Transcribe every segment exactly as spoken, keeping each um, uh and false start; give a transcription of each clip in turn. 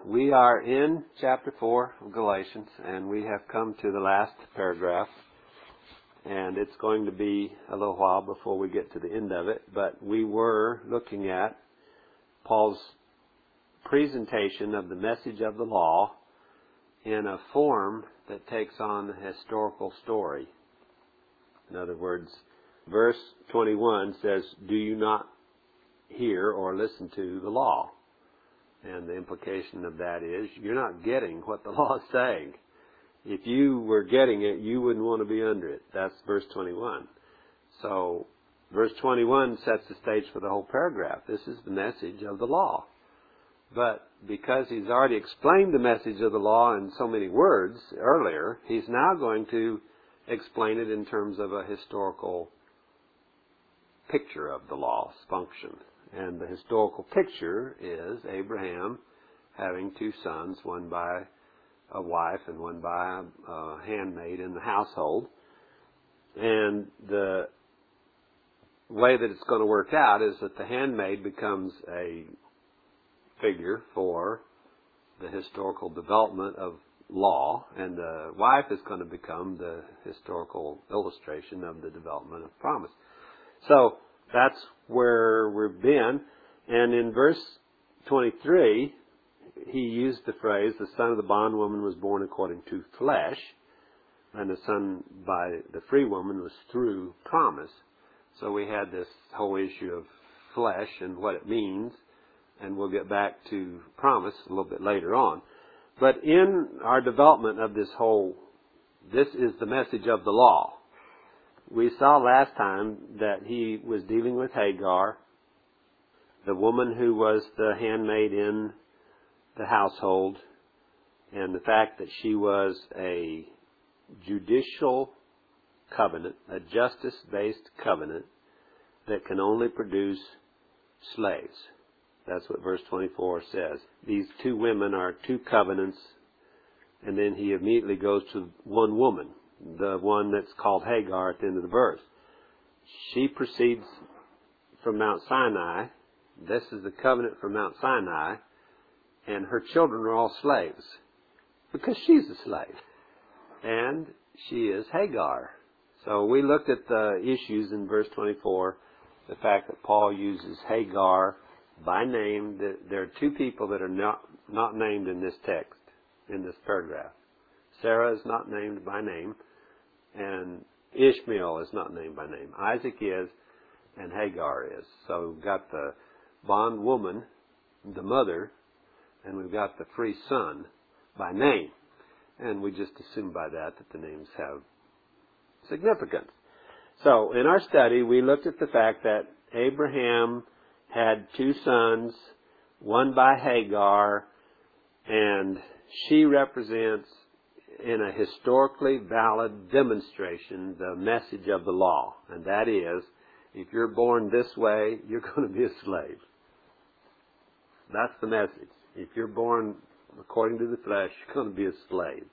We are in chapter four of Galatians, and we have come to the last paragraph. And it's going to be a little while before we get to the end of it, but we were looking at Paul's presentation of the message of the law in a form that takes on a historical story. In other words, verse twenty-one says, "Do you not hear or listen to the law?" And the implication of that is you're not getting what the law is saying. If you were getting it, you wouldn't want to be under it. That's verse twenty-one. So verse twenty-one sets the stage for the whole paragraph. This is the message of the law. But because he's already explained the message of the law in so many words earlier, he's now going to explain it in terms of a historical picture of the law's function. And the historical picture is Abraham having two sons, one by a wife and one by a, a handmaid in the household. And the way that it's going to work out is that the handmaid becomes a figure for the historical development of law, and the wife is going to become the historical illustration of the development of promise. So that's where we've been. And in verse twenty-three, he used the phrase, "The son of the bondwoman was born according to flesh, and the son by the free woman was through promise." So we had this whole issue of flesh and what it means, and we'll get back to promise a little bit later on. But in our development of this whole, this is the message of the law. We saw last time that he was dealing with Hagar, the woman who was the handmaid in the household, and the fact that she was a judicial covenant, a justice-based covenant that can only produce slaves. That's what verse twenty-four says. These two women are two covenants, and then he immediately goes to one woman, the one that's called Hagar at the end of the verse. She proceeds from Mount Sinai. This is the covenant from Mount Sinai, and her children are all slaves because she's a slave, and she is Hagar. So we looked at the issues in verse twenty-four, the fact that Paul uses Hagar by name. There are two people that are not, not named in this text, in this paragraph. Sarah is not named by name, and Ishmael is not named by name. Isaac is, and Hagar is. So we've got the bondwoman, the mother, and we've got the free son by name. And we just assume by that that the names have significance. So in our study, we looked at the fact that Abraham had two sons, one by Hagar, and she represents, in a historically valid demonstration, the message of the law. And that is, if you're born this way, you're going to be a slave. That's the message. If you're born according to the flesh, you're going to be a slave.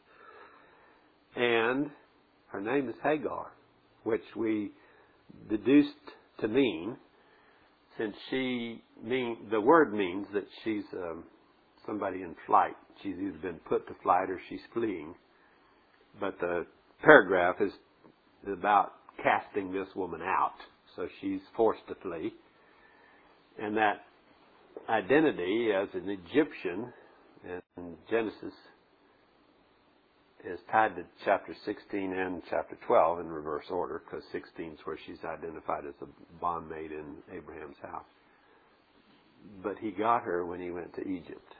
And her name is Hagar, which we deduced to mean, since she mean the word means that she's um, somebody in flight. She's either been put to flight or she's fleeing. But the paragraph is about casting this woman out. So she's forced to flee. And that identity as an Egyptian in Genesis is tied to chapter sixteen and chapter twelve in reverse order, because sixteen is where she's identified as a bondmaid in Abraham's house. But he got her when he went to Egypt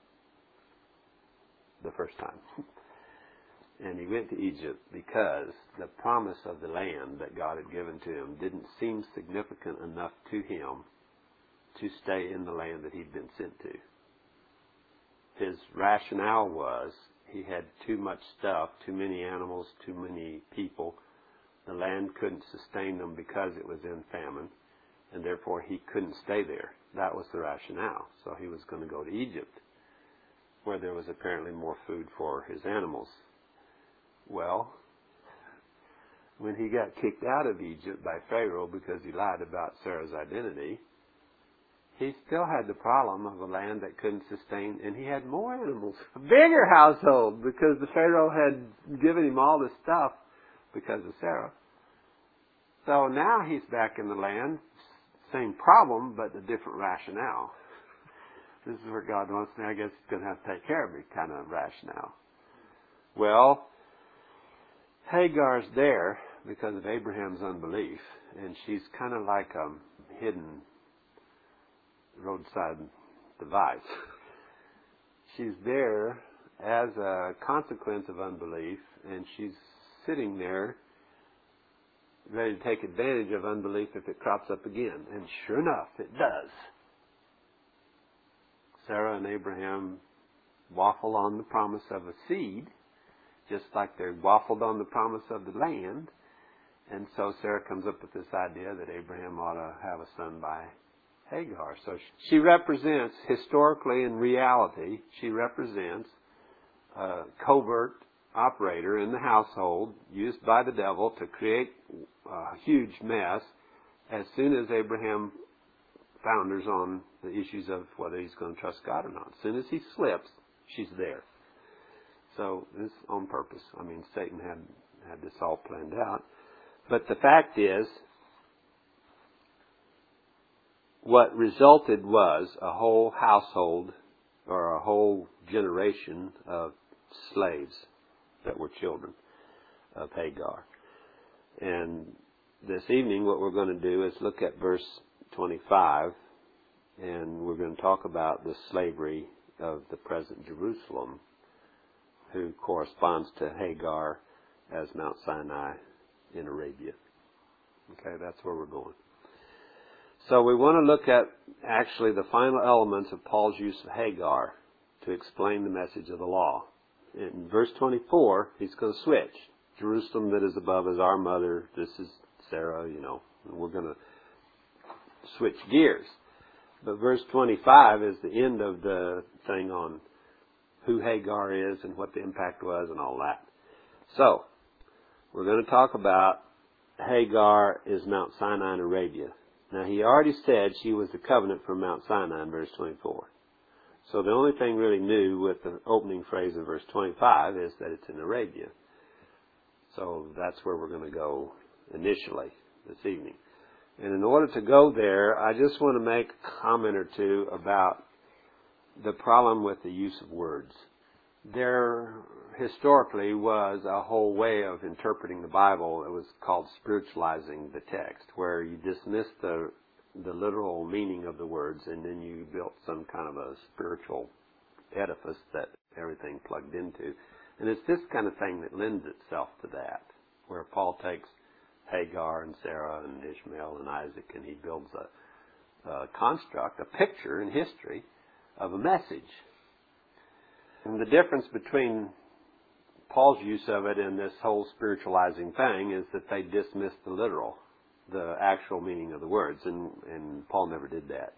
the first time. And he went to Egypt because the promise of the land that God had given to him didn't seem significant enough to him to stay in the land that he'd been sent to. His rationale was he had too much stuff, too many animals, too many people. The land couldn't sustain them because it was in famine, and therefore he couldn't stay there. That was the rationale. So he was going to go to Egypt, where there was apparently more food for his animals. Well, when he got kicked out of Egypt by Pharaoh because he lied about Sarah's identity, he still had the problem of a land that couldn't sustain, and he had more animals, a bigger household, because the Pharaoh had given him all this stuff because of Sarah. So now he's back in the land, same problem, but a different rationale. This is where God wants me, I guess he's going to have to take care of me kind of rationale. Well, Hagar's there because of Abraham's unbelief, and she's kind of like a hidden roadside device. She's there as a consequence of unbelief, and she's sitting there ready to take advantage of unbelief if it crops up again. And sure enough, it does. Sarah and Abraham waffle on the promise of a seed, just like they waffled on the promise of the land. And so Sarah comes up with this idea that Abraham ought to have a son by Hagar. So she represents, historically in reality, she represents a covert operator in the household used by the devil to create a huge mess as soon as Abraham founders on the issues of whether he's going to trust God or not. As soon as he slips, she's there. So this on purpose. I mean, Satan had, had this all planned out. But the fact is, what resulted was a whole household or a whole generation of slaves that were children of Hagar. And this evening what we're going to do is look at verse twenty-five, and we're going to talk about the slavery of the present Jerusalem, who corresponds to Hagar as Mount Sinai in Arabia. Okay, that's where we're going. So we want to look at actually the final elements of Paul's use of Hagar to explain the message of the law. In verse twenty-four, he's going to switch. Jerusalem that is above is our mother. This is Sarah, you know. And we're going to switch gears. But verse twenty-five is the end of the thing on who Hagar is and what the impact was and all that. So, we're going to talk about Hagar is Mount Sinai in Arabia. Now, he already said she was the covenant from Mount Sinai in verse twenty-four. So the only thing really new with the opening phrase of verse twenty-five is that it's in Arabia. So that's where we're going to go initially this evening. And in order to go there, I just want to make a comment or two about the problem with the use of words. There historically was a whole way of interpreting the Bible. It was called spiritualizing the text, where you dismissed the the literal meaning of the words and then you built some kind of a spiritual edifice that everything plugged into. And it's this kind of thing that lends itself to that, where Paul takes Hagar and Sarah and Ishmael and Isaac and he builds a, a construct, a picture in history of a message. And the difference between Paul's use of it and this whole spiritualizing thing is that they dismiss the literal, the actual meaning of the words, and, and Paul never did that.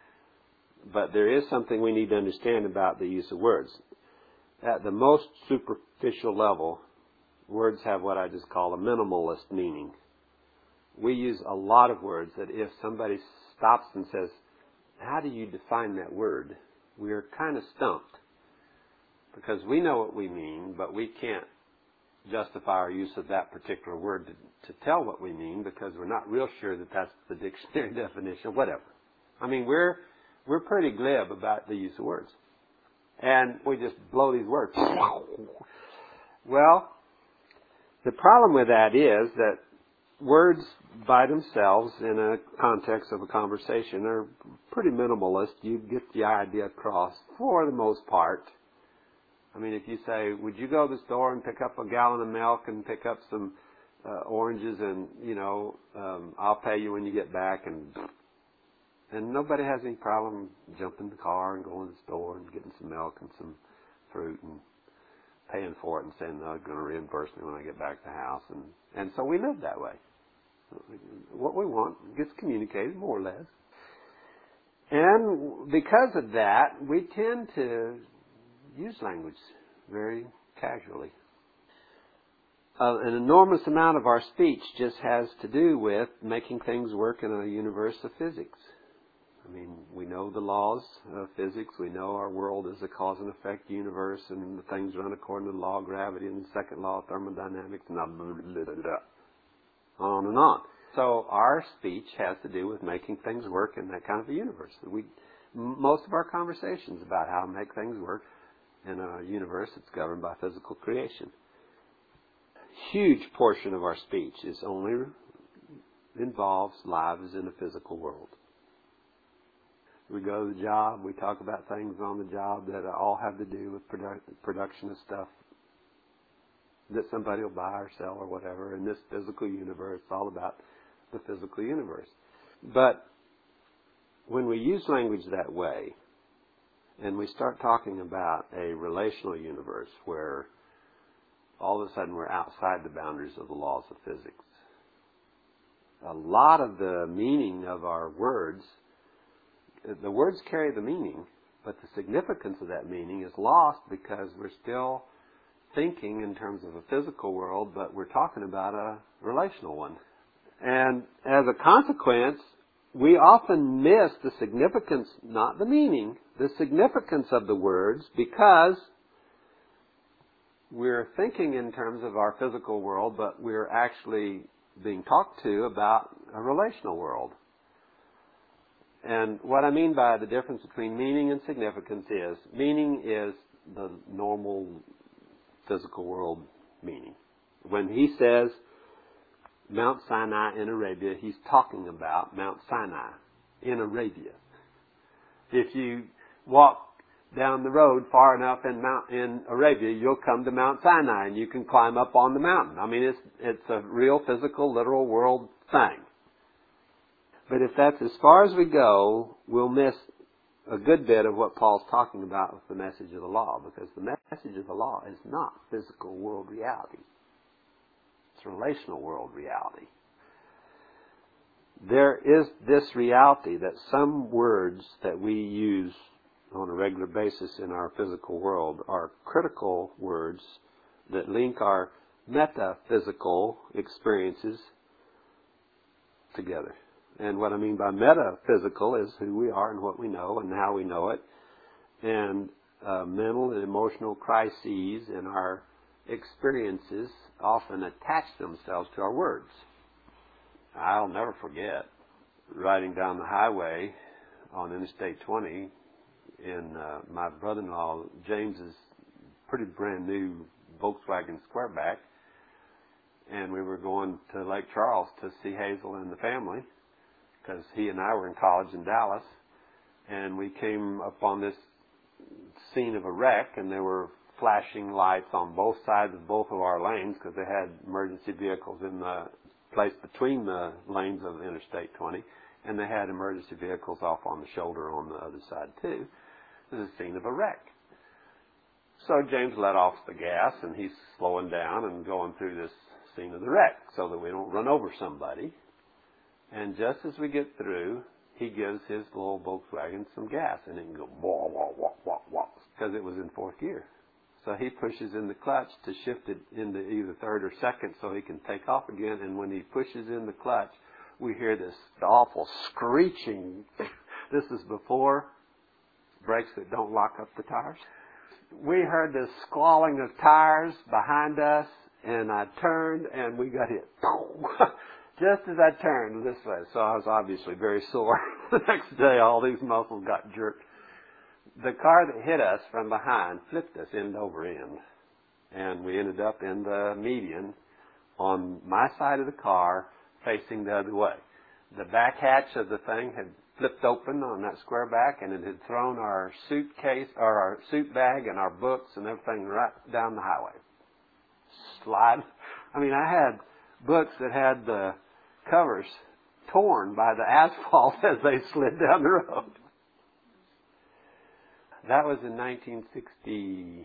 But there is something we need to understand about the use of words. At the most superficial level, words have what I just call a minimalist meaning. We use a lot of words that if somebody stops and says, how do you define that word? We're kind of stumped. Because we know what we mean, but we can't justify our use of that particular word to, to tell what we mean because we're not real sure that that's the dictionary definition, whatever. I mean, we're we're pretty glib about the use of words. And we just blow these words. Well, the problem with that is that words by themselves in a context of a conversation are pretty minimalist. You get the idea across for the most part. I mean, if you say, would you go to the store and pick up a gallon of milk and pick up some uh, oranges and, you know, um, I'll pay you when you get back, and and nobody has any problem jumping in the car and going to the store and getting some milk and some fruit and paying for it and saying, no, they're going to reimburse me when I get back to the house. And, and so we live that way. What we want gets communicated, more or less. And because of that, we tend to use language very casually. Uh, an enormous amount of our speech just has to do with making things work in a universe of physics. I mean, we know the laws of physics. We know our world is a cause and effect universe, and the things run according to the law of gravity and the second law of thermodynamics, and blah, blah, blah, blah, blah, on and on. So our speech has to do with making things work in that kind of a universe. We, most of our conversations about how to make things work in a universe that's governed by physical creation. Huge portion of our speech is only involves lives in the physical world. We go to the job, we talk about things on the job that all have to do with produ- production of stuff that somebody will buy or sell or whatever. In this physical universe, it's all about the physical universe. But when we use language that way, and we start talking about a relational universe where all of a sudden we're outside the boundaries of the laws of physics, a lot of the meaning of our words, the words carry the meaning, but the significance of that meaning is lost because we're still thinking in terms of a physical world, but we're talking about a relational one. And as a consequence, we often miss the significance, not the meaning, the significance of the words because we're thinking in terms of our physical world, but we're actually being talked to about a relational world. And what I mean by the difference between meaning and significance is, meaning is the normal physical world meaning. When he says Mount Sinai in Arabia, he's talking about Mount Sinai in Arabia. If you walk down the road far enough in Mount in Arabia, you'll come to Mount Sinai and you can climb up on the mountain. I mean, it's it's a real physical, literal world thing. But if that's as far as we go, we'll miss a good bit of what Paul's talking about with the message of the law, because the message of the law is not physical world reality. It's relational world reality. There is this reality that some words that we use on a regular basis in our physical world are critical words that link our metaphysical experiences together. And what I mean by metaphysical is who we are and what we know and how we know it. And uh, mental and emotional crises in our experiences often attach themselves to our words. I'll never forget riding down the highway on Interstate twenty in uh, my brother-in-law James's pretty brand new Volkswagen Squareback, and we were going to Lake Charles to see Hazel and the family because he and I were in college in Dallas, and we came upon this scene of a wreck, and there were flashing lights on both sides of both of our lanes because they had emergency vehicles in the place between the lanes of Interstate twenty, and they had emergency vehicles off on the shoulder on the other side too. It was a scene of a wreck. So James let off the gas, and he's slowing down and going through this scene of the wreck so that we don't run over somebody. And just as we get through, he gives his little Volkswagen some gas, and it can go wah, wah, wah, wah, wah, because it was in fourth gear. So he pushes in the clutch to shift it into either third or second so he can take off again. And when he pushes in the clutch, we hear this awful screeching. This is before brakes that don't lock up the tires. We heard this squalling of tires behind us, and I turned, and we got hit. Just as I turned this way. So I was obviously very sore. The next day, all these muscles got jerked. The car that hit us from behind flipped us end over end, and we ended up in the median on my side of the car facing the other way. The back hatch of the thing had flipped open on that square back, and it had thrown our suitcase or our suit bag and our books and everything right down the highway. Slide. I mean, I had books that had the covers torn by the asphalt as they slid down the road. That was in nineteen sixty-seven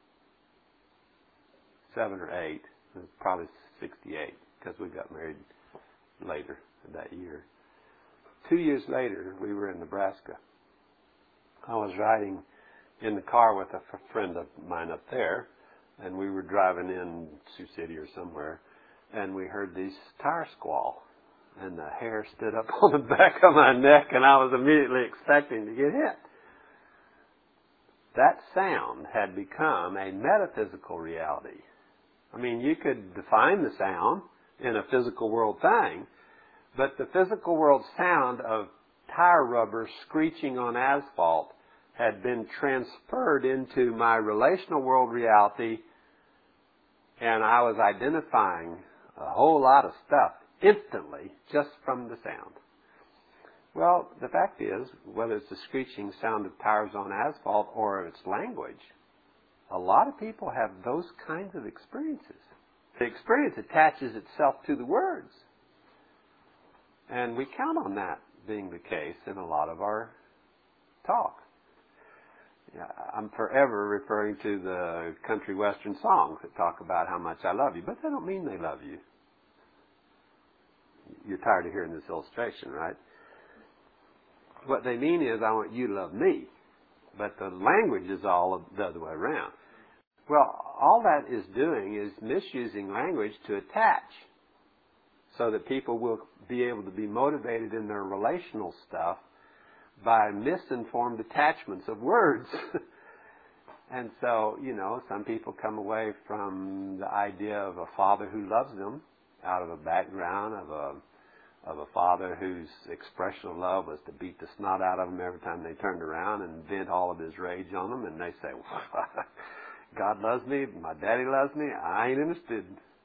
or eight. It was probably sixty-eight because we got married later that year. Two years later, we were in Nebraska. I was riding in the car with a friend of mine up there, and we were driving in Sioux City or somewhere, and we heard these tire squall. and the hair stood up on the back of my neck, and I was immediately expecting to get hit. That sound had become a metaphysical reality. I mean, you could define the sound in a physical world thing, but the physical world sound of tire rubber screeching on asphalt had been transferred into my relational world reality, and I was identifying a whole lot of stuff instantly just from the sound. Well, the fact is, whether it's the screeching sound of tires on asphalt or it's language, a lot of people have those kinds of experiences. The experience attaches itself to the words. And we count on that being the case in a lot of our talk. Yeah, I'm forever referring to the country western songs that talk about how much I love you, but they don't mean they love you. You're tired of hearing this illustration, right? What they mean is, I want you to love me. But the language is all the other way around. Well, all that is doing is misusing language to attach, so that people will be able to be motivated in their relational stuff by misinformed attachments of words. And so, you know, some people come away from the idea of a father who loves them out of a background of a of a father whose expression of love was to beat the snot out of them every time they turned around and vent all of his rage on them, and they say, well, God loves me, my daddy loves me, I ain't interested.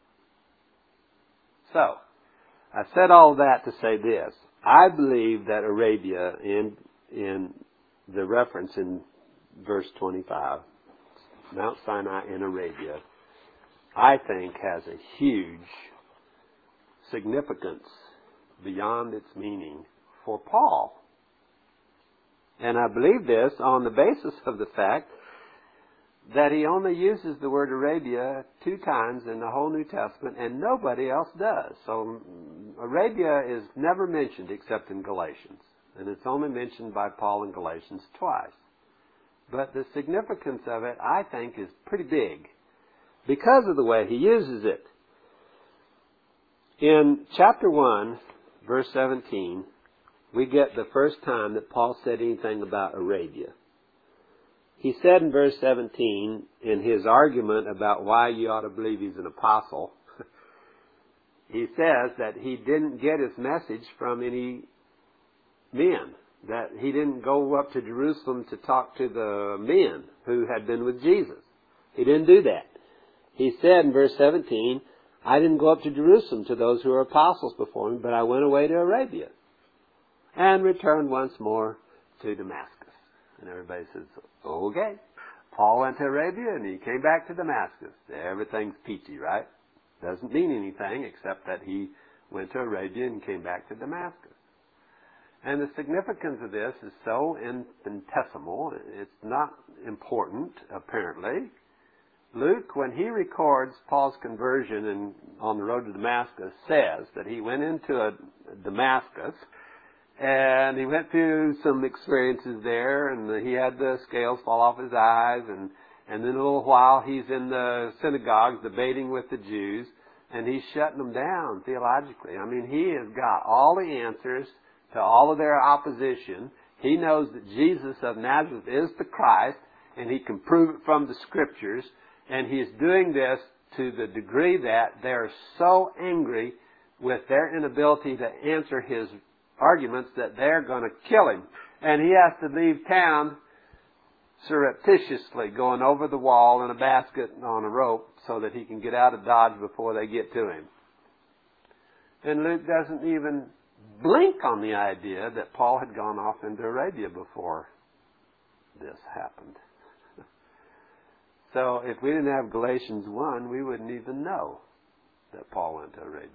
So, I said all that to say this. I believe that Arabia, in in the reference in verse twenty-five, Mount Sinai in Arabia, I think has a huge significance beyond its meaning for Paul. And I believe this on the basis of the fact that he only uses the word Arabia two times in the whole New Testament, and nobody else does. So Arabia is never mentioned except in Galatians, and it's only mentioned by Paul in Galatians twice. But the significance of it, I think, is pretty big because of the way he uses it. In chapter one, verse seventeen, we get the first time that Paul said anything about Arabia. He said in verse seventeen, in his argument about why you ought to believe he's an apostle, he says that he didn't get his message from any men, that he didn't go up to Jerusalem to talk to the men who had been with Jesus. He didn't do that. He said in verse seventeen, I didn't go up to Jerusalem to those who were apostles before me, but I went away to Arabia and returned once more to Damascus. And everybody says, okay. Paul went to Arabia and he came back to Damascus. Everything's peachy, right? Doesn't mean anything except that he went to Arabia and came back to Damascus. And the significance of this is so infinitesimal, it's not important, apparently. Luke, when he records Paul's conversion in, on the road to Damascus, says that he went into a, Damascus and he went through some experiences there, and he had the scales fall off his eyes, and, and then a little while he's in the synagogues debating with the Jews, and he's shutting them down theologically. I mean, he has got all the answers to all of their opposition. He knows that Jesus of Nazareth is the Christ, and he can prove it from the Scriptures. And he's doing this to the degree that they're so angry with their inability to answer his arguments that they're going to kill him. And he has to leave town surreptitiously, going over the wall in a basket on a rope so that he can get out of Dodge before they get to him. And Luke doesn't even blink on the idea that Paul had gone off into Arabia before this happened. So if we didn't have Galatians one, we wouldn't even know that Paul went to Arabia.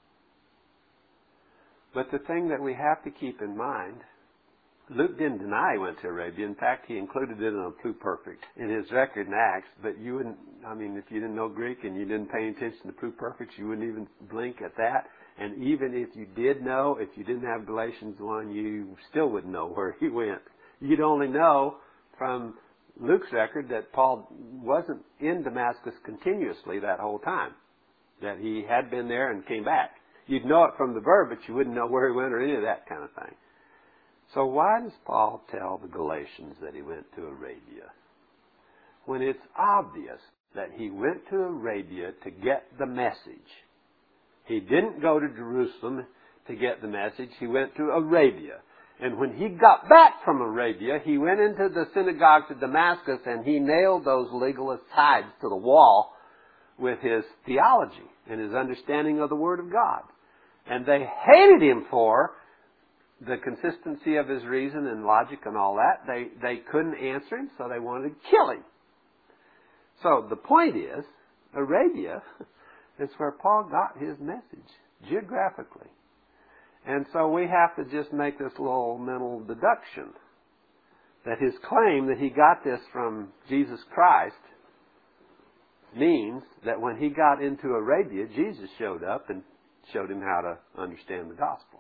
But the thing that we have to keep in mind, Luke didn't deny he went to Arabia. In fact, he included it in a pluperfect in his record in Acts. But you wouldn't, I mean, if you didn't know Greek and you didn't pay attention to pluperfects, you wouldn't even blink at that. And even if you did know, if you didn't have Galatians one, you still wouldn't know where he went. You'd only know from Luke's record that Paul wasn't in Damascus continuously that whole time, that he had been there and came back. You'd know it from the verb, but you wouldn't know where he went or any of that kind of thing. So why does Paul tell the Galatians that he went to Arabia, when it's obvious that he went to Arabia to get the message? He didn't go to Jerusalem to get the message. He went to Arabia. And when he got back from Arabia, he went into the synagogue to Damascus and he nailed those legalist sides to the wall with his theology and his understanding of the Word of God. And they hated him for the consistency of his reason and logic and all that. They, they couldn't answer him, so they wanted to kill him. So the point is, Arabia is where Paul got his message, geographically. And so we have to just make this little mental deduction that his claim that he got this from Jesus Christ means that when he got into Arabia, Jesus showed up and showed him how to understand the gospel.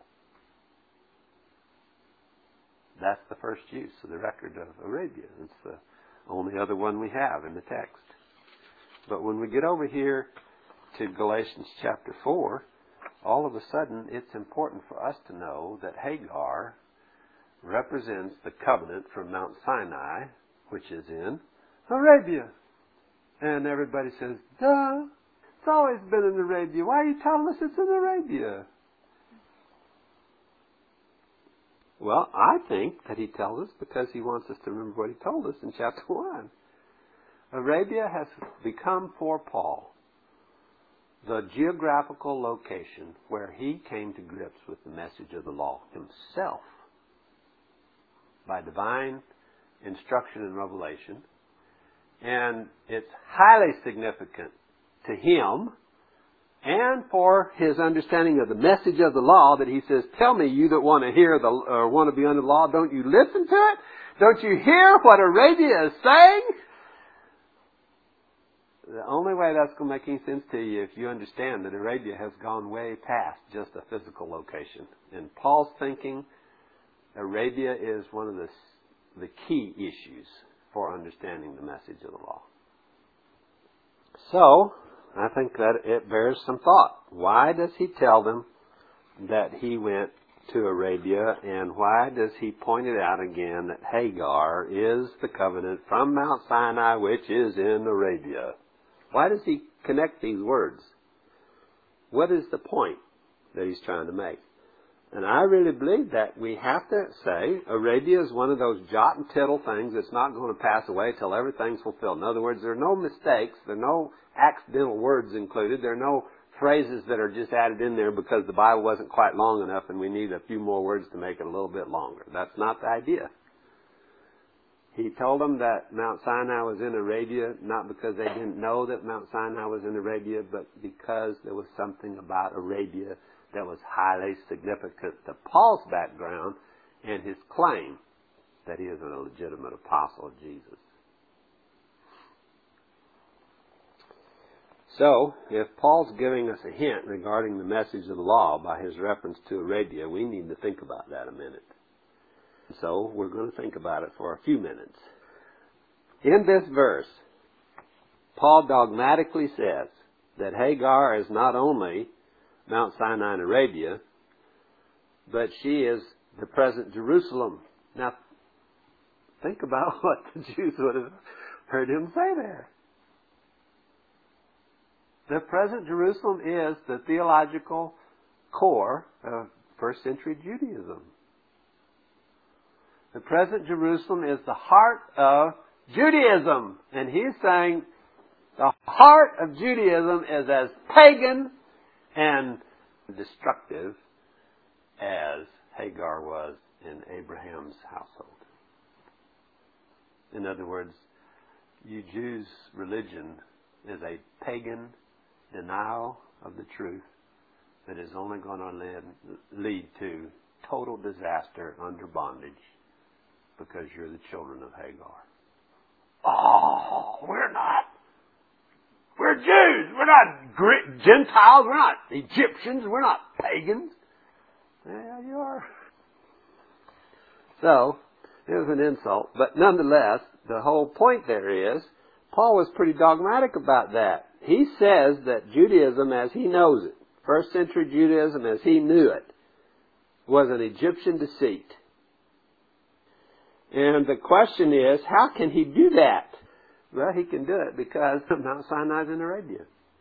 That's the first use of the record of Arabia. It's the only other one we have in the text. But when we get over here to Galatians chapter four, all of a sudden it's important for us to know that Hagar represents the covenant from Mount Sinai, which is in Arabia. And everybody says, duh, it's always been in Arabia. Why are you telling us it's in Arabia? Well, I think that he tells us because he wants us to remember what he told us in chapter one. Arabia has become for Paul the geographical location where he came to grips with the message of the law himself by divine instruction and revelation. And it's highly significant to him and for his understanding of the message of the law that he says, tell me, you that want to hear the or want to be under the law, don't you listen to it? Don't you hear what Arabia is saying? The only way that's going to make any sense to you if you understand that Arabia has gone way past just a physical location. In Paul's thinking, Arabia is one of the, the key issues for understanding the message of the law. So, I think that it bears some thought. Why does he tell them that he went to Arabia, and why does he point it out again that Hagar is the covenant from Mount Sinai, which is in Arabia? Why does he connect these words? What is the point that he's trying to make? And I really believe that we have to say Arabia is one of those jot and tittle things that's not going to pass away till everything's fulfilled. In other words, there are no mistakes, there are no accidental words included, there are no phrases that are just added in there because the Bible wasn't quite long enough and we need a few more words to make it a little bit longer. That's not the idea. He told them that Mount Sinai was in Arabia, not because they didn't know that Mount Sinai was in Arabia, but because there was something about Arabia that was highly significant to Paul's background and his claim that he is a legitimate apostle of Jesus. So, if Paul's giving us a hint regarding the message of the law by his reference to Arabia, we need to think about that a minute. So, we're going to think about it for a few minutes. In this verse, Paul dogmatically says that Hagar is not only Mount Sinai in Arabia, but she is the present Jerusalem. Now, think about what the Jews would have heard him say there. The present Jerusalem is the theological core of first century Judaism. The present Jerusalem is the heart of Judaism. And he's saying the heart of Judaism is as pagan and destructive as Hagar was in Abraham's household. In other words, you Jews' religion is a pagan denial of the truth that is only going to lead, lead to total disaster under bondage because you're the children of Hagar. Oh, we're not. We're Jews. We're not Gentiles. We're not Egyptians. We're not pagans. Yeah, you are. So, it was an insult. But nonetheless, the whole point there is, Paul was pretty dogmatic about that. He says that Judaism, as he knows it, First century Judaism, as he knew it, was an Egyptian deceit. And the question is, how can he do that? Well, he can do it because Mount Sinai is in Arabia.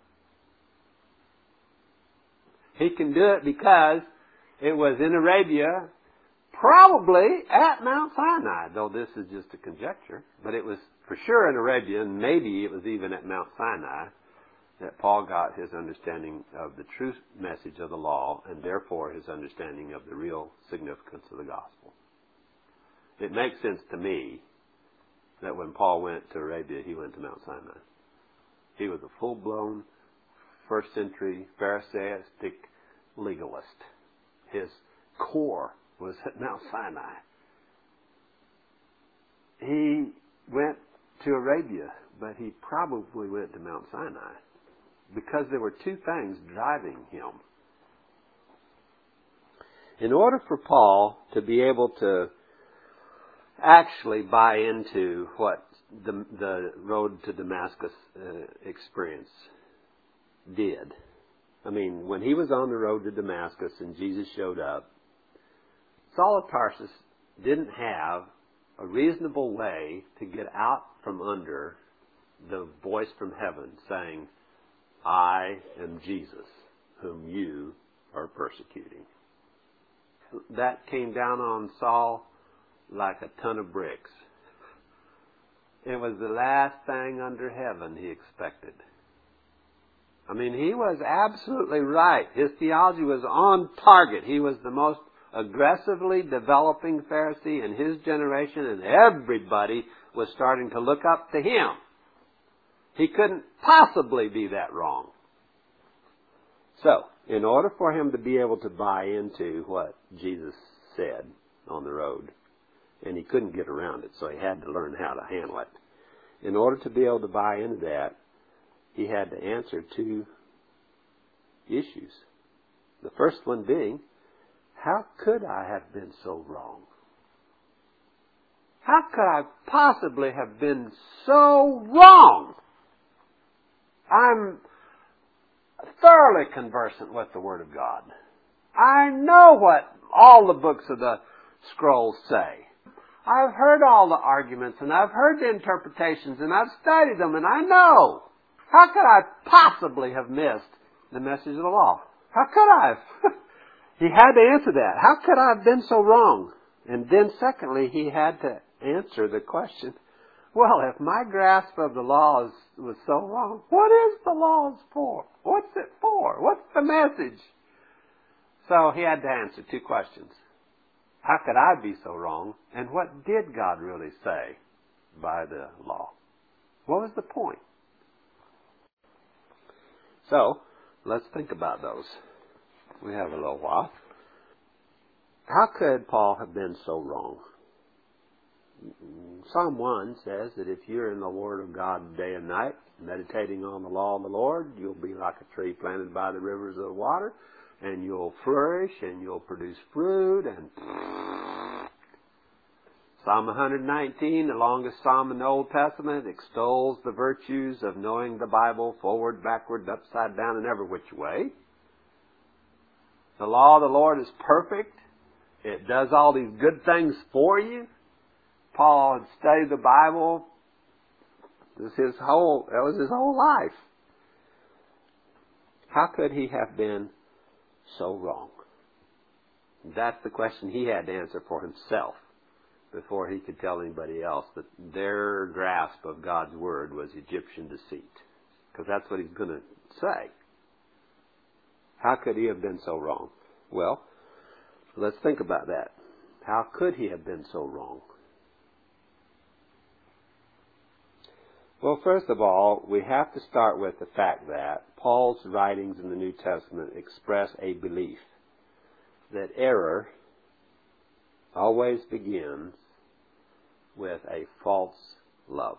He can do it because it was in Arabia, probably at Mount Sinai, though this is just a conjecture. But it was for sure in Arabia, and maybe it was even at Mount Sinai, that Paul got his understanding of the true message of the law, and therefore his understanding of the real significance of the gospel. It makes sense to me that when Paul went to Arabia, he went to Mount Sinai. He was a full-blown, first-century, Pharisaic legalist. His core was at Mount Sinai. He went to Arabia, but he probably went to Mount Sinai because there were two things driving him. In order for Paul to be able to actually buy into what the, the road to Damascus uh, experience did. I mean, when he was on the road to Damascus and Jesus showed up, Saul of Tarsus didn't have a reasonable way to get out from under the voice from heaven saying, I am Jesus, whom you are persecuting. That came down on Saul like a ton of bricks. It was the last thing under heaven he expected. I mean, he was absolutely right. His theology was on target. He was the most aggressively developing Pharisee in his generation, and everybody was starting to look up to him. He couldn't possibly be that wrong. So, in order for him to be able to buy into what Jesus said on the road, and he couldn't get around it, so he had to learn how to handle it. In order to be able to buy into that, he had to answer two issues. The first one being, how could I have been so wrong? How could I possibly have been so wrong? I'm thoroughly conversant with the Word of God. I know what all the books of the scrolls say. I've heard all the arguments, and I've heard the interpretations, and I've studied them, and I know. How could I possibly have missed the message of the law? How could I have? He had to answer that. How could I have been so wrong? And then secondly, he had to answer the question, well, if my grasp of the law is, was so wrong, what is the law for? What's it for? What's the message? So he had to answer two questions. How could I be so wrong? And what did God really say by the law? What was the point? So, let's think about those. We have a little while. How could Paul have been so wrong? Psalm one says that if you're in the Word of God day and night, meditating on the law of the Lord, you'll be like a tree planted by the rivers of water, and you'll flourish, and you'll produce fruit, and Psalm one nineteen, the longest psalm in the Old Testament, extols the virtues of knowing the Bible forward, backward, upside down, and every which way. The law of the Lord is perfect. It does all these good things for you. Paul had studied the Bible. This was his whole, that was his whole life. How could he have been so wrong? That's the question he had to answer for himself before he could tell anybody else that their grasp of God's Word was Egyptian deceit. Because that's what he's going to say. How could he have been so wrong? Well, let's think about that. How could he have been so wrong? Well, first of all, we have to start with the fact that Paul's writings in the New Testament express a belief that error always begins with a false love.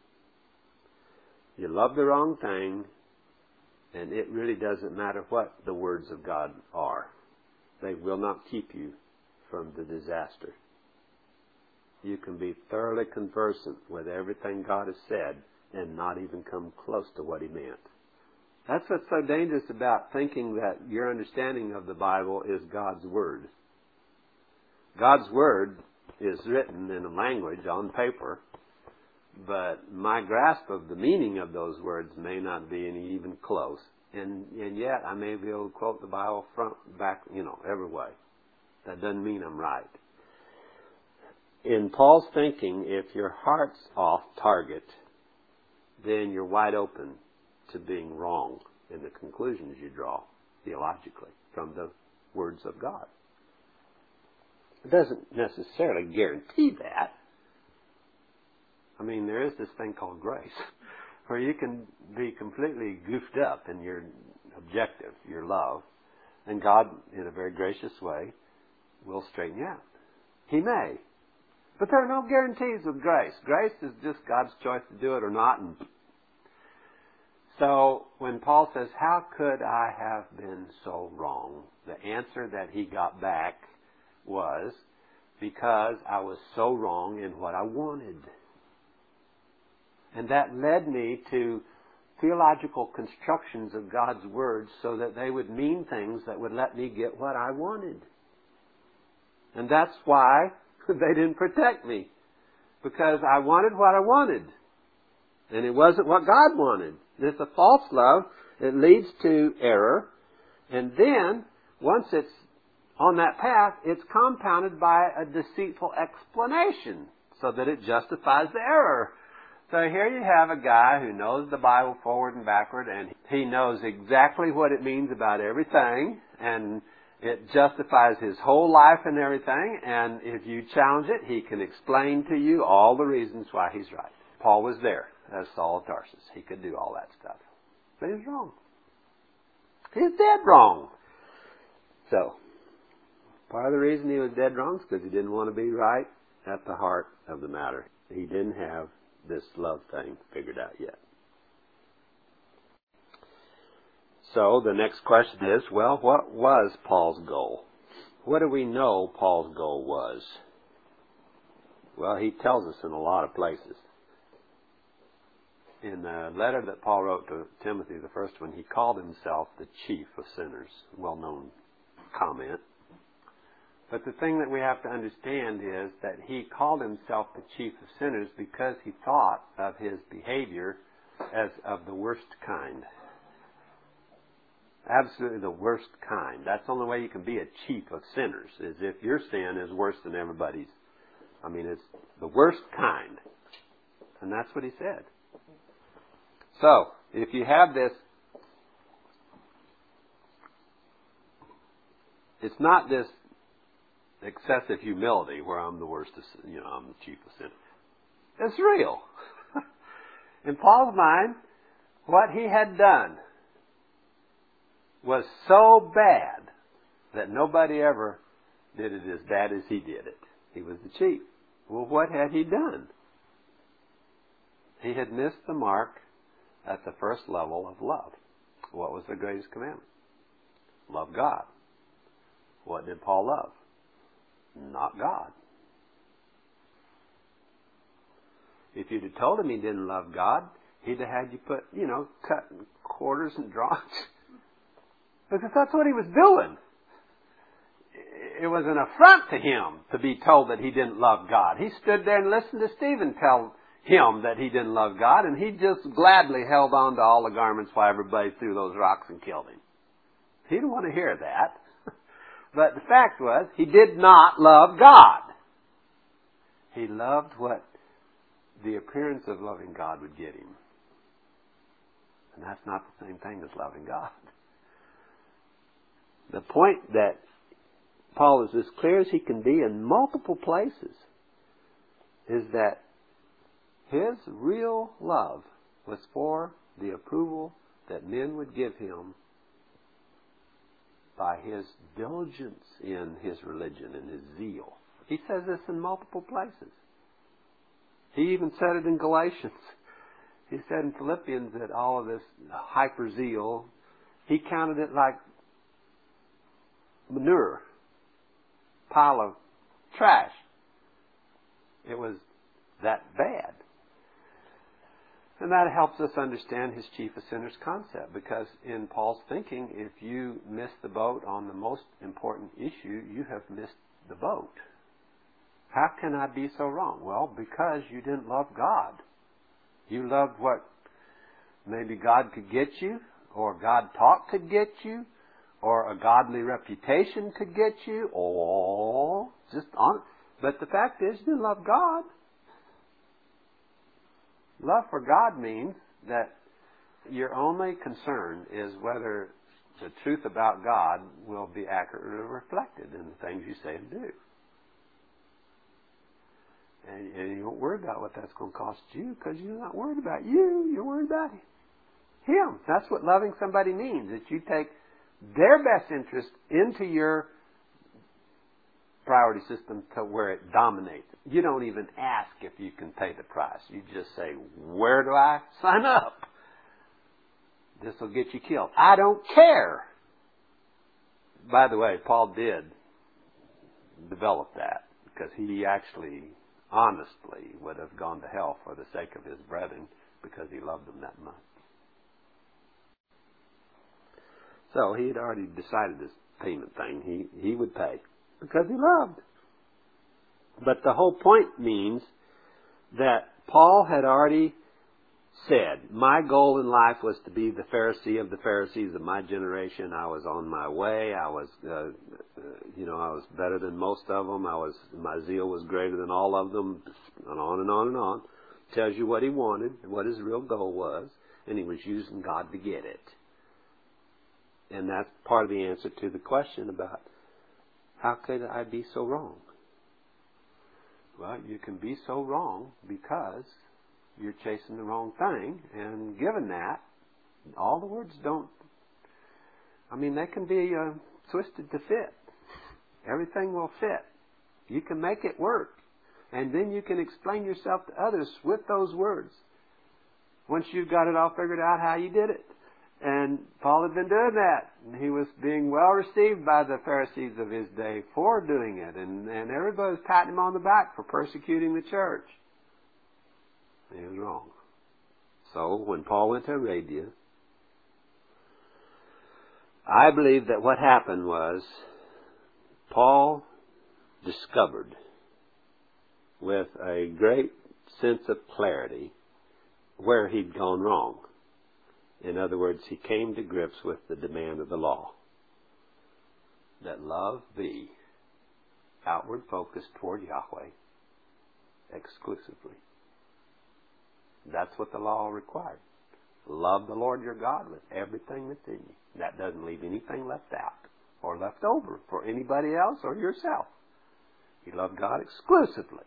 You love the wrong thing, and it really doesn't matter what the words of God are. They will not keep you from the disaster. You can be thoroughly conversant with everything God has said and not even come close to what He meant. That's what's so dangerous about thinking that your understanding of the Bible is God's Word. God's Word is written in a language on paper, but my grasp of the meaning of those words may not be any even close. And, and yet I may be able to quote the Bible front, back, you know, every way. That doesn't mean I'm right. In Paul's thinking, if your heart's off target, then you're wide open to being wrong in the conclusions you draw theologically from the words of God. It doesn't necessarily guarantee that. I mean, there is this thing called grace, where you can be completely goofed up in your objective, your love, and God, in a very gracious way, will straighten you out. He may. But there are no guarantees with grace. Grace is just God's choice to do it or not. And so when Paul says, how could I have been so wrong? The answer that he got back was, because I was so wrong in what I wanted. And that led me to theological constructions of God's words so that they would mean things that would let me get what I wanted. And that's why they didn't protect me. Because I wanted what I wanted. And it wasn't what God wanted. It's a false love. It leads to error. And then, once it's on that path, it's compounded by a deceitful explanation so that it justifies the error. So here you have a guy who knows the Bible forward and backward, and he knows exactly what it means about everything, and it justifies his whole life and everything, and if you challenge it, he can explain to you all the reasons why he's right. Paul was there as Saul of Tarsus. He could do all that stuff. But he was wrong. He's dead wrong. So, part of the reason he was dead wrong is because he didn't want to be right at the heart of the matter. He didn't have this love thing figured out yet. So the next question is, well, what was Paul's goal? What do we know Paul's goal was? Well, he tells us in a lot of places. In the letter that Paul wrote to Timothy, the first one, he called himself the chief of sinners. Well-known comment. But the thing that we have to understand is that he called himself the chief of sinners because he thought of his behavior as of the worst kind. Absolutely the worst kind. That's the only way you can be a chief of sinners, is if your sin is worse than everybody's. I mean, it's the worst kind. And that's what he said. So, if you have this, it's not this excessive humility where I'm the worst of, you know, I'm the chief of sinners. It's real. In Paul's mind, what he had done was so bad that nobody ever did it as bad as he did it. He was the chief. Well, what had he done? He had missed the mark at the first level of love. What was the greatest commandment? Love God. What did Paul love? Not God. If you'd have told him he didn't love God, he'd have had you put, you know, cut quarters and drawings. Because that's what he was doing. It was an affront to him to be told that he didn't love God. He stood there and listened to Stephen tell him that he didn't love God, and he just gladly held on to all the garments while everybody threw those rocks and killed him. He didn't want to hear that. But the fact was, he did not love God. He loved what the appearance of loving God would get him. And that's not the same thing as loving God. The point that Paul is as clear as he can be in multiple places is that his real love was for the approval that men would give him by his diligence in his religion and his zeal. He says this in multiple places. He even said it in Galatians. He said in Philippians that all of this hyper zeal, he counted it like manure, pile of trash. It was that bad. And that helps us understand his chief of sinners concept, because in Paul's thinking, if you miss the boat on the most important issue, you have missed the boat. How can I be so wrong? Well, because you didn't love God. You loved what maybe God could get you, or God talk could get you, or a godly reputation could get you, or just on. But the fact is, you didn't love God. Love for God means that your only concern is whether the truth about God will be accurately reflected in the things you say and do. And, and you don't worry about what that's going to cost you, because you're not worried about you. You're worried about Him. That's what loving somebody means, that you take their best interest into your priority system to where it dominates. You don't even ask if you can pay the price. You just say, where do I sign up? This will get you killed. I don't care. By the way, Paul did develop that, because he actually, honestly, would have gone to hell for the sake of his brethren, because he loved them that much. So he had already decided this payment thing. He, he would pay because he loved. But the whole point means that Paul had already said, my goal in life was to be the Pharisee of the Pharisees of my generation. I was on my way. I was, uh, uh, you know, I was better than most of them. I was, my zeal was greater than all of them, and on and on and on. Tells you what he wanted, what his real goal was, and he was using God to get it. And that's part of the answer to the question about how could I be so wrong? Well, you can be so wrong because you're chasing the wrong thing, and given that, all the words don't, I mean, they can be uh, twisted to fit. Everything will fit. You can make it work, and then you can explain yourself to others with those words once you've got it all figured out how you did it. And Paul had been doing that. And he was being well received by the Pharisees of his day for doing it. And, and everybody was patting him on the back for persecuting the church. He was wrong. So when Paul went to Arabia, I believe that what happened was Paul discovered with a great sense of clarity where he'd gone wrong. In other words, he came to grips with the demand of the law, that love be outward focused toward Yahweh exclusively. That's what the law required. Love the Lord your God with everything that's in you. That doesn't leave anything left out or left over for anybody else or yourself. You love God exclusively.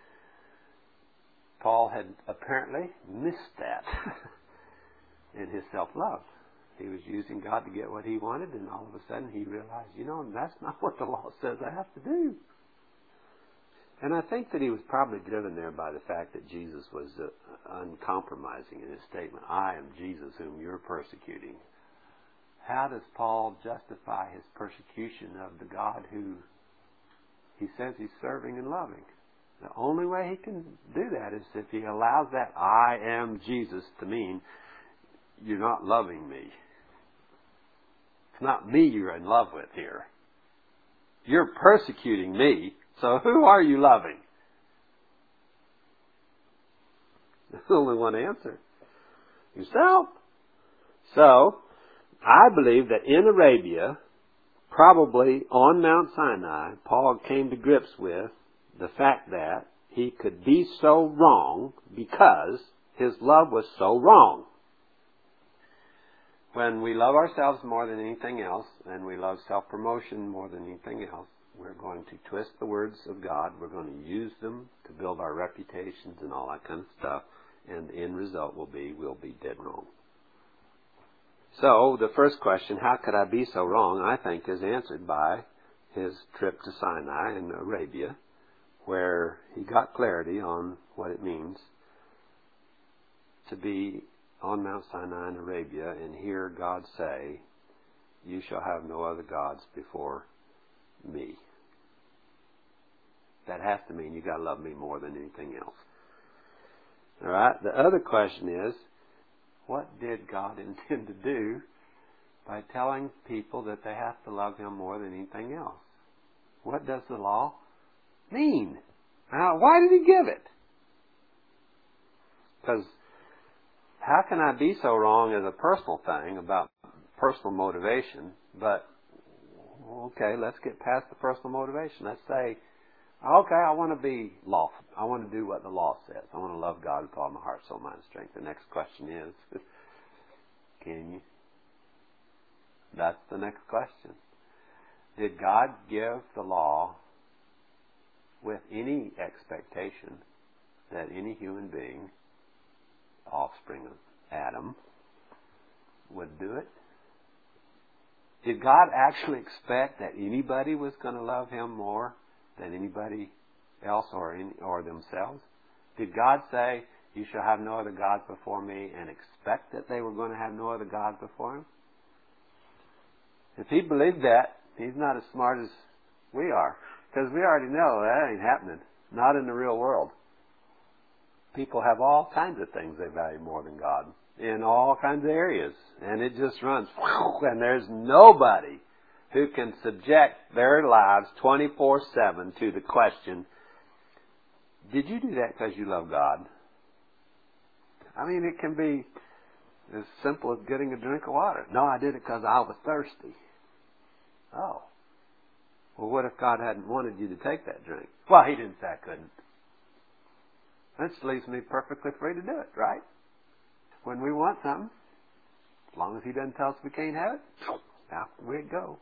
Paul had apparently missed that. In his self-love. He was using God to get what he wanted, and all of a sudden he realized, you know, that's not what the law says I have to do. And I think that he was probably driven there by the fact that Jesus was uh, uncompromising in his statement, I am Jesus whom you're persecuting. How does Paul justify his persecution of the God who he says he's serving and loving? The only way he can do that is if he allows that I am Jesus to mean you're not loving me. It's not me you're in love with here. You're persecuting me, so who are you loving? There's only one answer. Yourself. So, I believe that in Arabia, probably on Mount Sinai, Paul came to grips with the fact that he could be so wrong because his love was so wrong. When we love ourselves more than anything else, and we love self-promotion more than anything else, we're going to twist the words of God. We're going to use them to build our reputations and all that kind of stuff. And the end result will be we'll be dead wrong. So the first question, how could I be so wrong, I think is answered by his trip to Sinai in Arabia, where he got clarity on what it means to be on Mount Sinai in Arabia and hear God say, you shall have no other gods before me. That has to mean you got to love me more than anything else. All right? The other question is, what did God intend to do by telling people that they have to love Him more than anything else? What does the law mean? Now, why did He give it? Because how can I be so wrong as a personal thing about personal motivation, but okay, let's get past the personal motivation. Let's say, okay, I want to be lawful. I want to do what the law says. I want to love God with all my heart, soul, mind, and strength. The next question is, can you? That's the next question. Did God give the law with any expectation that any human being, offspring of Adam, would do it? Did God actually expect that anybody was going to love Him more than anybody else or any, or themselves? Did God say, you shall have no other gods before me, and expect that they were going to have no other gods before Him? If He believed that, He's not as smart as we are. Because we already know that ain't happening. Not in the real world. People have all kinds of things they value more than God in all kinds of areas. And it just runs, and there's nobody who can subject their lives twenty-four seven to the question, did you do that because you love God? I mean, it can be as simple as getting a drink of water. No, I did it because I was thirsty. Oh. Well, what if God hadn't wanted you to take that drink? Well, He didn't say I couldn't. That just leaves me perfectly free to do it, right? When we want something, as long as He doesn't tell us we can't have it, out we go.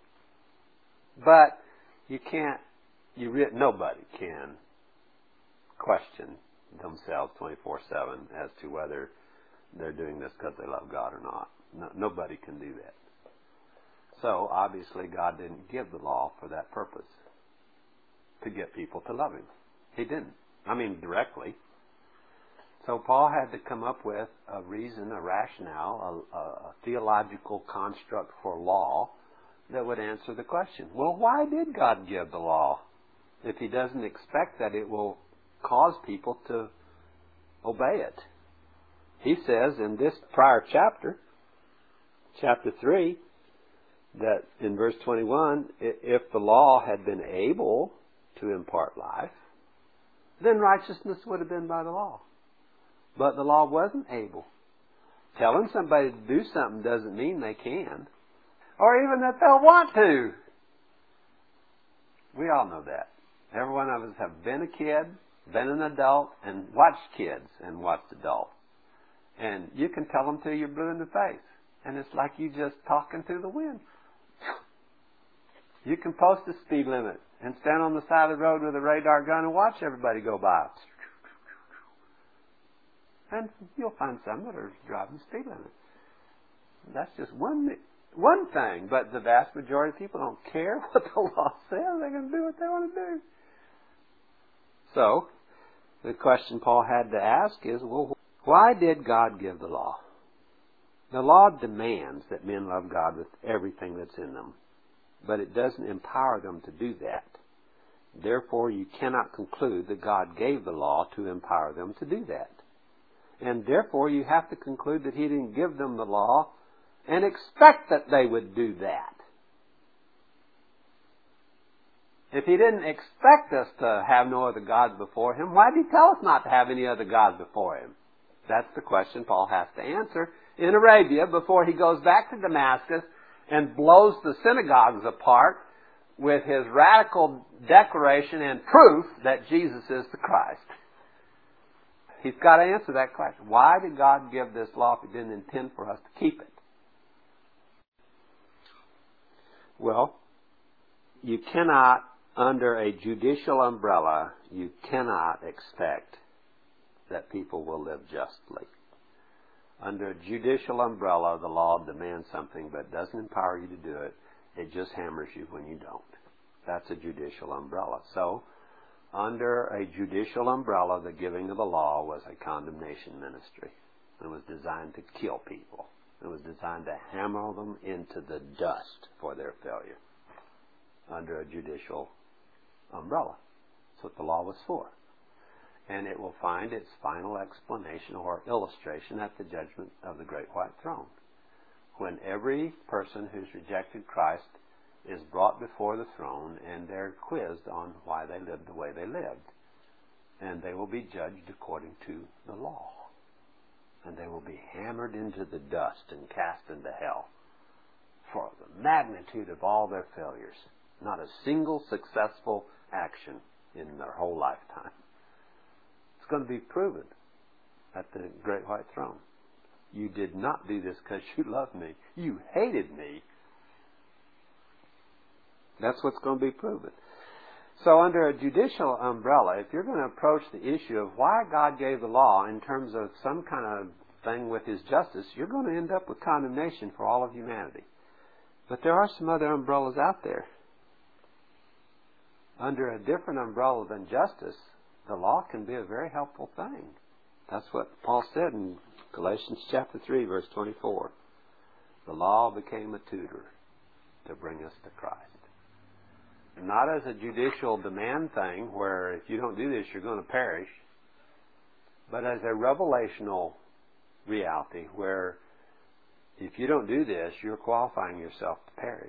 But you can't, you re- nobody can question themselves twenty-four seven as to whether they're doing this because they love God or not. No, nobody can do that. So, obviously, God didn't give the law for that purpose, to get people to love Him. He didn't. I mean, directly. So Paul had to come up with a reason, a rationale, a, a, a theological construct for law that would answer the question. Well, why did God give the law if He doesn't expect that it will cause people to obey it? He says in this prior chapter, chapter three, that in verse twenty-one, if the law had been able to impart life, then righteousness would have been by the law. But the law wasn't able. Telling somebody to do something doesn't mean they can. Or even that they'll want to. We all know that. Every one of us have been a kid, been an adult, and watched kids and watched adults. And you can tell them till you're blue in the face. And it's like you just talking through the wind. You can post a speed limit and stand on the side of the road with a radar gun and watch everybody go by. And you'll find some that are driving the speed limit. That's just one one thing, but the vast majority of people don't care what the law says. They're going to do what they want to do. So, the question Paul had to ask is, well, why did God give the law? The law demands that men love God with everything that's in them, but it doesn't empower them to do that. Therefore, you cannot conclude that God gave the law to empower them to do that. And therefore, you have to conclude that He didn't give them the law and expect that they would do that. If He didn't expect us to have no other gods before Him, why did He tell us not to have any other gods before Him? That's the question Paul has to answer in Arabia before he goes back to Damascus and blows the synagogues apart with his radical declaration and proof that Jesus is the Christ. He's got to answer that question. Why did God give this law if He didn't intend for us to keep it? Well, you cannot, under a judicial umbrella, you cannot expect that people will live justly. Under a judicial umbrella, the law demands something but doesn't empower you to do it. It just hammers you when you don't. That's a judicial umbrella. So, under a judicial umbrella, the giving of the law was a condemnation ministry. It was designed to kill people. It was designed to hammer them into the dust for their failure. Under a judicial umbrella. That's what the law was for. And it will find its final explanation or illustration at the judgment of the great white throne, when every person who's rejected Christ is brought before the throne and they're quizzed on why they lived the way they lived. And they will be judged according to the law. And they will be hammered into the dust and cast into hell for the magnitude of all their failures. Not a single successful action in their whole lifetime. It's going to be proven at the great white throne. You did not do this because you loved me. You hated me. That's what's going to be proven. So under a judicial umbrella, if you're going to approach the issue of why God gave the law in terms of some kind of thing with His justice, you're going to end up with condemnation for all of humanity. But there are some other umbrellas out there. Under a different umbrella than justice, the law can be a very helpful thing. That's what Paul said in Galatians chapter three, verse twenty-four. The law became a tutor to bring us to Christ. Not as a judicial demand thing where if you don't do this, you're going to perish, but as a revelational reality where if you don't do this, you're qualifying yourself to perish.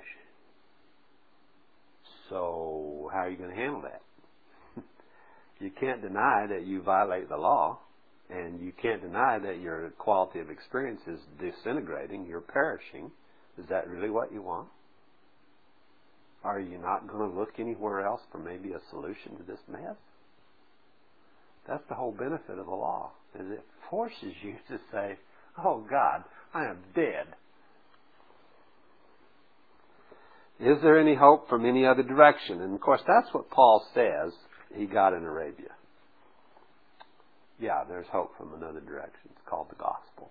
So how are you going to handle that? You can't deny that you violate the law, and you can't deny that your quality of experience is disintegrating, you're perishing. Is that really what you want? Are you not going to look anywhere else for maybe a solution to this mess? That's the whole benefit of the law, is it forces you to say, oh God, I am dead. Is there any hope from any other direction? And of course, that's what Paul says he got in Arabia. Yeah, there's hope from another direction. It's called the gospel.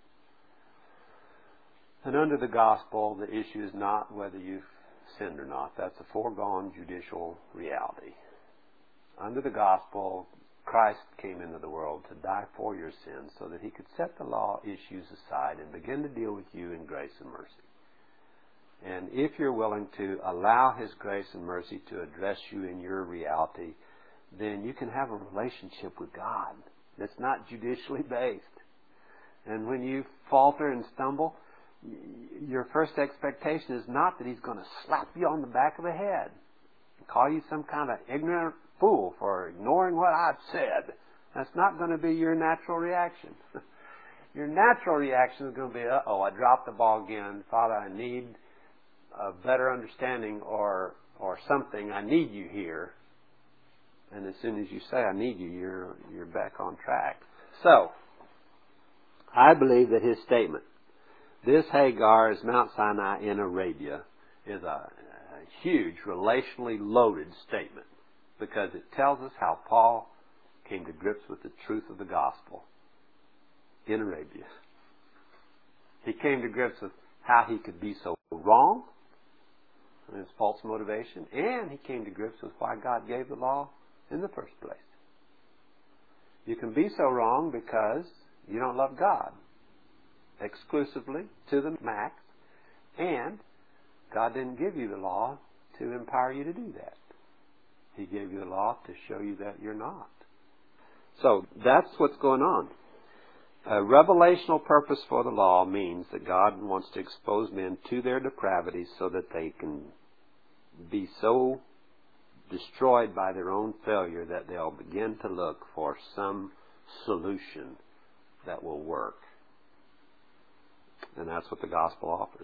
And under the gospel, the issue is not whether you've sinned or not. That's a foregone judicial reality. Under the gospel, Christ came into the world to die for your sins so that He could set the law issues aside and begin to deal with you in grace and mercy. And if you're willing to allow His grace and mercy to address you in your reality, then you can have a relationship with God that's not judicially based. And when you falter and stumble, your first expectation is not that He's going to slap you on the back of the head and call you some kind of ignorant fool for ignoring what I've said. That's not going to be your natural reaction. Your natural reaction is going to be, uh-oh, I dropped the ball again. Father, I need a better understanding or or something. I need you here. And as soon as you say, I need you, you're, you're back on track. So, I believe that his statement, this Hagar is Mount Sinai in Arabia, is a, a huge, relationally loaded statement because it tells us how Paul came to grips with the truth of the gospel in Arabia. He came to grips with how he could be so wrong in his false motivation, and he came to grips with why God gave the law in the first place. You can be so wrong because you don't love God exclusively to the max, and God didn't give you the law to empower you to do that. He gave you the law to show you that you're not. So that's what's going on. A revelational purpose for the law means that God wants to expose men to their depravity so that they can be so destroyed by their own failure that they'll begin to look for some solution that will work. And that's what the gospel offers.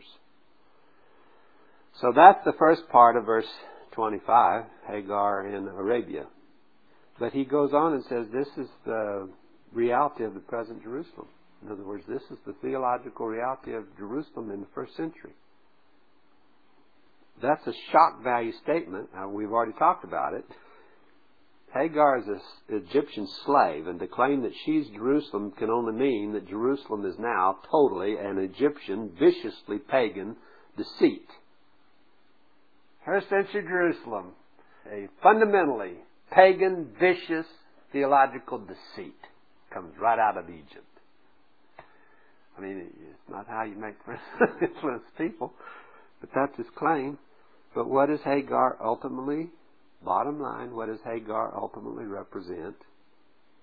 So that's the first part of verse twenty-five, Hagar in Arabia. But he goes on and says this is the reality of the present Jerusalem. In other words, this is the theological reality of Jerusalem in the first century. That's a shock value statement. Uh, we've already talked about it. Hagar is an Egyptian slave, and to claim that she's Jerusalem can only mean that Jerusalem is now totally an Egyptian, viciously pagan deceit. First century Jerusalem, a fundamentally pagan, vicious theological deceit, comes right out of Egypt. I mean, it's not how you make friends influence people, but that's his claim. But what does Hagar ultimately, bottom line, what does Hagar ultimately represent?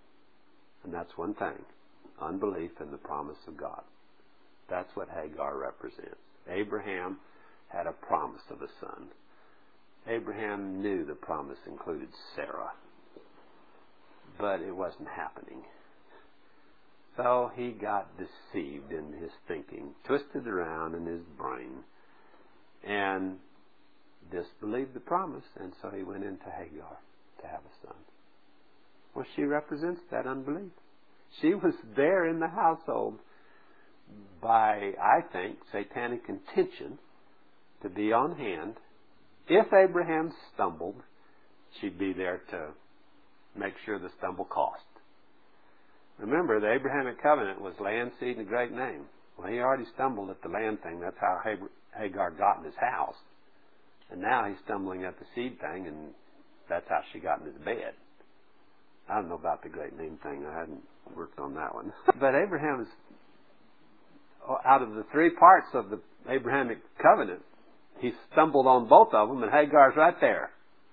And that's one thing. Unbelief in the promise of God. That's what Hagar represents. Abraham had a promise of a son. Abraham knew the promise included Sarah. But it wasn't happening. So he got deceived in his thinking, twisted around in his brain, and disbelieved the promise, and so he went into Hagar to have a son. Well, she represents that unbelief. She was there in the household by, I think, satanic intention to be on hand. If Abraham stumbled, she'd be there to make sure the stumble cost. Remember, the Abrahamic covenant was land, seed, and a great name. Well, he already stumbled at the land thing. That's how Hagar got in his house. And now he's stumbling at the seed thing, and that's how she got in his bed. I don't know about the great name thing. I hadn't worked on that one. But Abraham is, out of the three parts of the Abrahamic covenant, he stumbled on both of them, and Hagar's right there.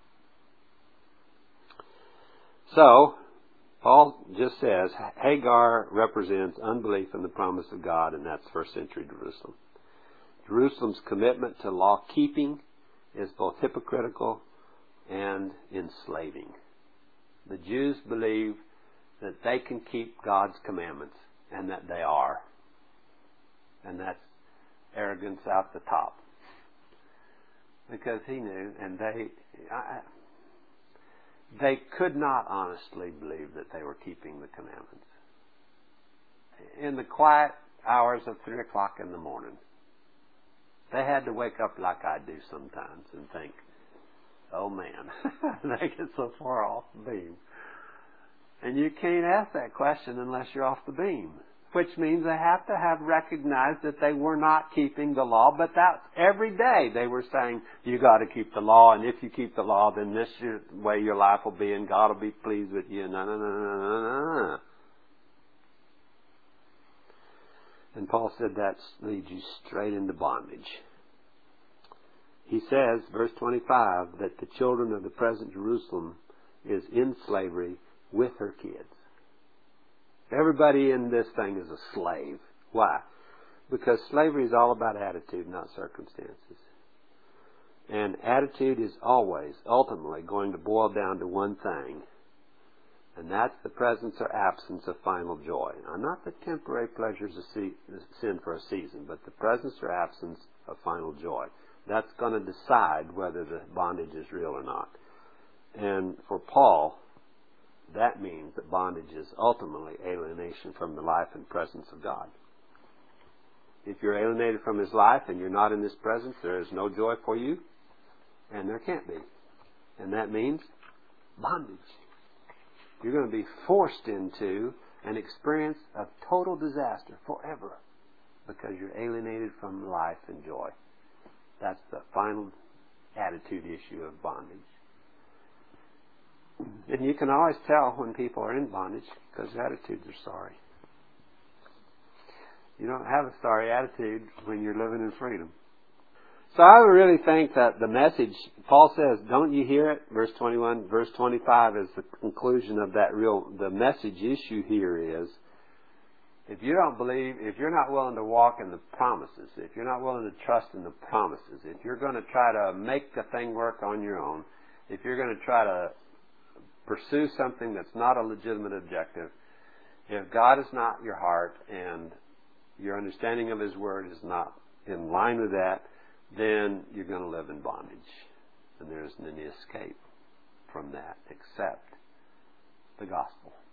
So, Paul just says, Hagar represents unbelief in the promise of God, and that's first century Jerusalem. Jerusalem's commitment to law-keeping is both hypocritical and enslaving. The Jews believe that they can keep God's commandments, and that they are. And that's arrogance out the top. Because he knew, and they... I, They could not honestly believe that they were keeping the commandments. In the quiet hours of three o'clock in the morning, they had to wake up like I do sometimes and think, oh man, they get so far off the beam. And you can't ask that question unless you're off the beam. Which means they have to have recognized that they were not keeping the law, but that's every day they were saying, you got to keep the law, and if you keep the law, then this is the way your life will be, and God will be pleased with you. No, no, no, no, no, no. And Paul said that leads you straight into bondage. He says, verse twenty-five, that the children of the present Jerusalem is in slavery with her kids. Everybody in this thing is a slave. Why? Because slavery is all about attitude, not circumstances. And attitude is always, ultimately, going to boil down to one thing. And that's the presence or absence of final joy. Now, not the temporary pleasures of sin for a season, but the presence or absence of final joy. That's going to decide whether the bondage is real or not. And for Paul, that means that bondage is ultimately alienation from the life and presence of God. If you're alienated from His life and you're not in His presence, there is no joy for you, and there can't be. And that means bondage. You're going to be forced into an experience of total disaster forever because you're alienated from life and joy. That's the final attitude issue of bondage. And you can always tell when people are in bondage because their attitudes are sorry. You don't have a sorry attitude when you're living in freedom. So I would really think that the message, Paul says, don't you hear it? Verse twenty-one, verse twenty-five is the conclusion of that real, the message issue here is, if you don't believe, if you're not willing to walk in the promises, if you're not willing to trust in the promises, if you're going to try to make the thing work on your own, if you're going to try to pursue something that's not a legitimate objective, if God is not your heart and your understanding of His Word is not in line with that, then you're going to live in bondage. And there isn't any escape from that except the gospel.